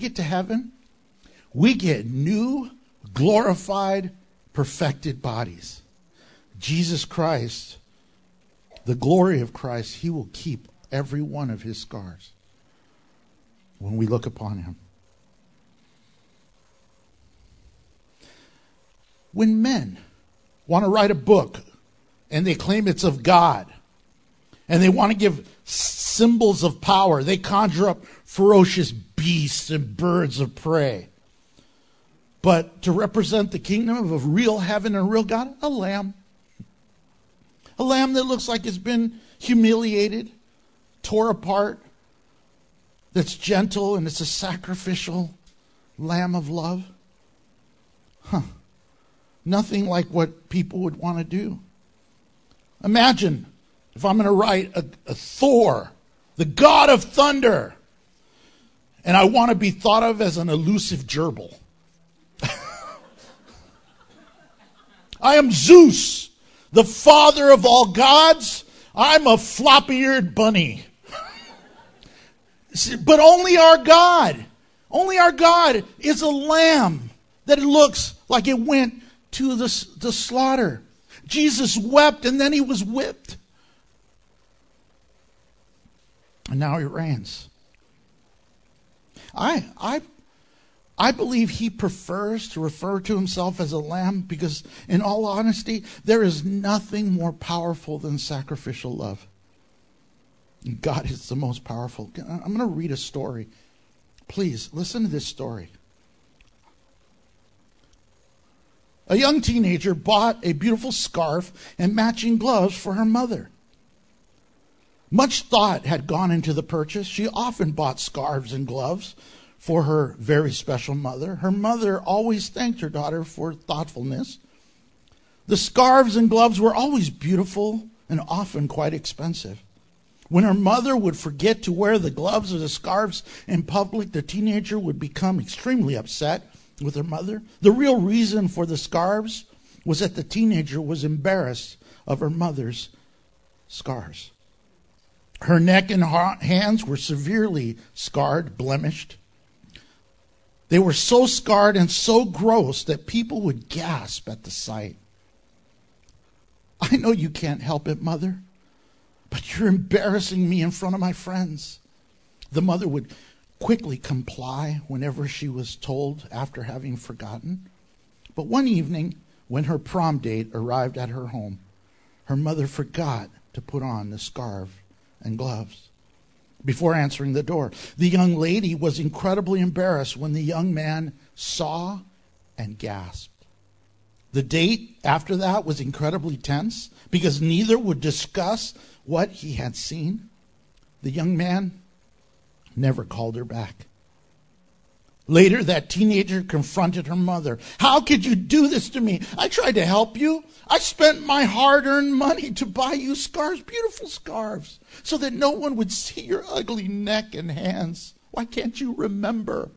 get new, glorified, perfected bodies. Jesus Christ, the glory of Christ, he will keep every one of his scars when we look upon him. When men want to write a book and they claim it's of God, and they want to give symbols of power, they conjure up ferocious beasts and birds of prey. But to represent the kingdom of a real heaven and real God, a lamb. A lamb that looks like it's been humiliated, tore apart, that's gentle, and it's a sacrificial lamb of love. Nothing like what people would want to do. Imagine if I'm going to write a Thor, the god of thunder, and I want to be thought of as an elusive gerbil. I am Zeus, the father of all gods. I'm a floppy-eared bunny. But only our God is a lamb that looks like it went to the slaughter. Jesus wept and then he was whipped. And now he reigns. I believe he prefers to refer to himself as a lamb because, in all honesty, there is nothing more powerful than sacrificial love. God is the most powerful. I'm going to read a story. Please, listen to this story. A young teenager bought a beautiful scarf and matching gloves for her mother. Much thought had gone into the purchase. She often bought scarves and gloves for her very special mother. Her mother always thanked her daughter for thoughtfulness. The scarves and gloves were always beautiful and often quite expensive. When her mother would forget to wear the gloves or the scarves in public, the teenager would become extremely upset with her mother. The real reason for the scarves was that the teenager was embarrassed of her mother's scars. Her neck and hands were severely scarred, blemished. They were so scarred and so gross that people would gasp at the sight. I know you can't help it, Mother, but you're embarrassing me in front of my friends. The mother would quickly comply whenever she was told after having forgotten. But one evening, when her prom date arrived at her home, her mother forgot to put on the scarf and gloves before answering the door. The young lady was incredibly embarrassed when the young man saw and gasped. The date after that was incredibly tense because neither would discuss what he had seen. The young man never called her back. Later, that teenager confronted her mother. How could you do this to me? I tried to help you. I spent my hard-earned money to buy you scarves, beautiful scarves, so that no one would see your ugly neck and hands. Why can't you remember?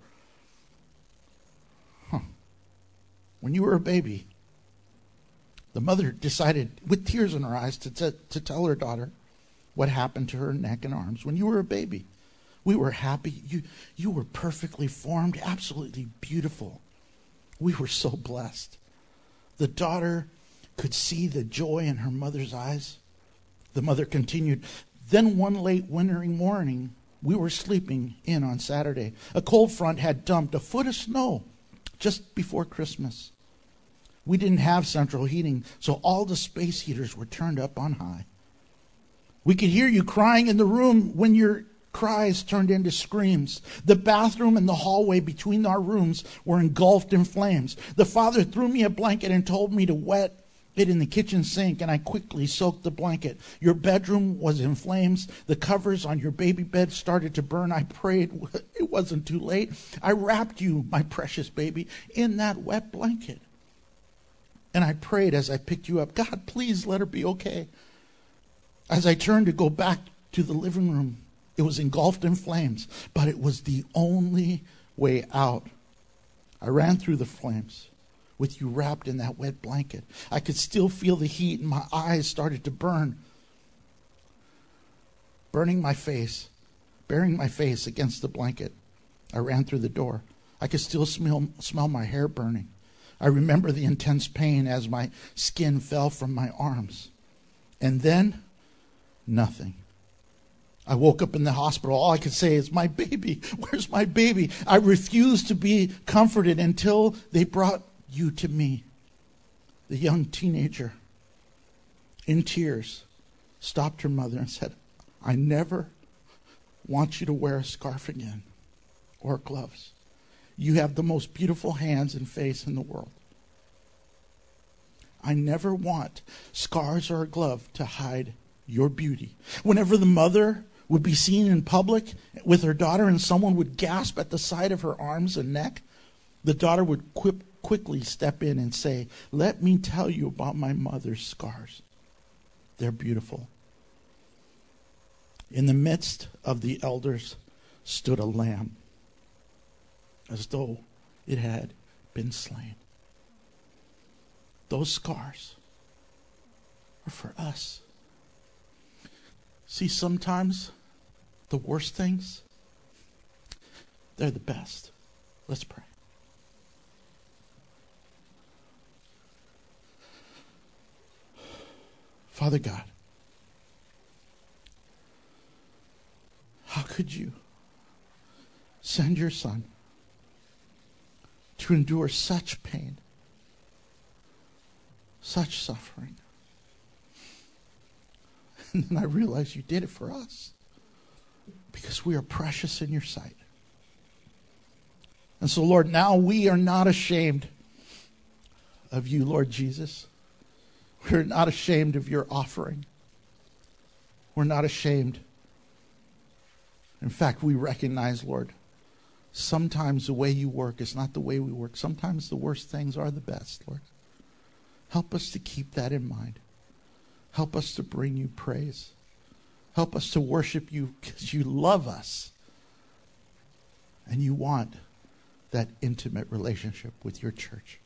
When you were a baby, the mother decided, with tears in her eyes, to tell her daughter what happened to her neck and arms. When you were a baby, we were happy. You were perfectly formed, absolutely beautiful. We were so blessed. The daughter could see the joy in her mother's eyes. The mother continued, then one late wintry morning, we were sleeping in on Saturday. A cold front had dumped a foot of snow just before Christmas. We didn't have central heating, so all the space heaters were turned up on high. We could hear you crying in the room when your cries turned into screams. The bathroom and the hallway between our rooms were engulfed in flames. The father threw me a blanket and told me to wet it in the kitchen sink, and I quickly soaked the blanket. Your bedroom was in flames. The covers on your baby bed started to burn. I prayed it wasn't too late. I wrapped you, my precious baby, in that wet blanket. And I prayed as I picked you up, God, please let her be okay. As I turned to go back to the living room, it was engulfed in flames, but it was the only way out. I ran through the flames with you wrapped in that wet blanket. I could still feel the heat, and my eyes started to burn, bearing my face against the blanket. I ran through the door. I could still smell my hair burning. I remember the intense pain as my skin fell from my arms. And then, nothing. I woke up in the hospital. All I could say is, my baby, where's my baby? I refused to be comforted until they brought you to me. The young teenager, in tears, stopped her mother and said, I never want you to wear a scarf again or gloves. You have the most beautiful hands and face in the world. I never want scars or a glove to hide your beauty. Whenever the mother would be seen in public with her daughter and someone would gasp at the sight of her arms and neck, the daughter would quickly step in and say, let me tell you about my mother's scars. They're beautiful. In the midst of the elders stood a lamb, as though it had been slain. Those scars are for us. See, sometimes the worst things, they're the best. Let's pray. Father God, how could you send your Son to endure such pain, such suffering? And then I realized you did it for us because we are precious in your sight. And so, Lord, now we are not ashamed of you, Lord Jesus. We're not ashamed of your offering. We're not ashamed. In fact, we recognize, Lord, sometimes the way you work is not the way we work. Sometimes the worst things are the best, Lord. Help us to keep that in mind. Help us to bring you praise. Help us to worship you because you love us. And you want that intimate relationship with your church.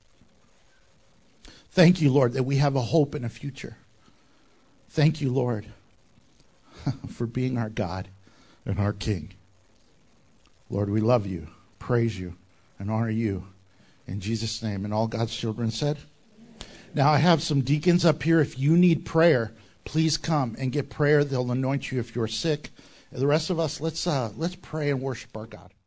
Thank you, Lord, that we have a hope and a future. Thank you, Lord, for being our God and our King. Lord, we love you, praise you, and honor you. In Jesus' name. And all God's children said? Now I have some deacons up here. If you need prayer, please come and get prayer. They'll anoint you if you're sick. And the rest of us, let's pray and worship our God.